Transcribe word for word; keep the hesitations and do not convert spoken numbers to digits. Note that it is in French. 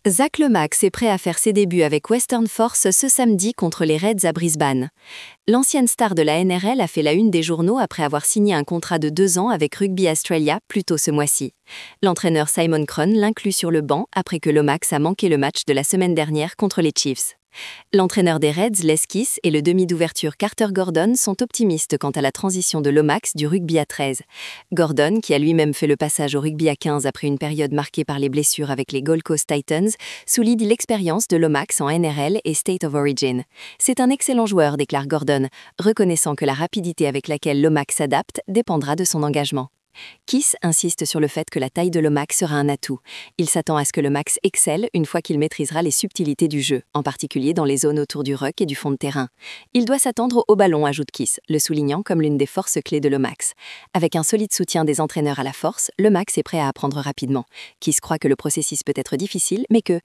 Zach Lomax est prêt à faire ses débuts avec Western Force ce samedi contre les Reds à Brisbane. L'ancienne star de la N R L a fait la une des journaux après avoir signé un contrat de deux ans avec Rugby Australia plus tôt ce mois-ci. L'entraîneur Simon Cron l'inclut sur le banc après que Lomax a manqué le match de la semaine dernière contre les Chiefs. L'entraîneur des Reds, Les Kiss, et le demi d'ouverture Carter Gordon sont optimistes quant à la transition de Lomax du rugby à treize. Gordon, qui a lui-même fait le passage au rugby à quinze après une période marquée par les blessures avec les Gold Coast Titans, souligne l'expérience de Lomax en N R L et State of Origin. C'est un excellent joueur, déclare Gordon, reconnaissant que la rapidité avec laquelle Lomax s'adapte dépendra de son engagement. Kiss insiste sur le fait que la taille de Lomax sera un atout. Il s'attend à ce que Lomax excelle une fois qu'il maîtrisera les subtilités du jeu, en particulier dans les zones autour du ruck et du fond de terrain. Il doit s'attendre au ballon, ajoute Kiss, le soulignant comme l'une des forces clés de Lomax. Avec un solide soutien des entraîneurs à la force, Lomax est prêt à apprendre rapidement. Kiss croit que le processus peut être difficile, mais que,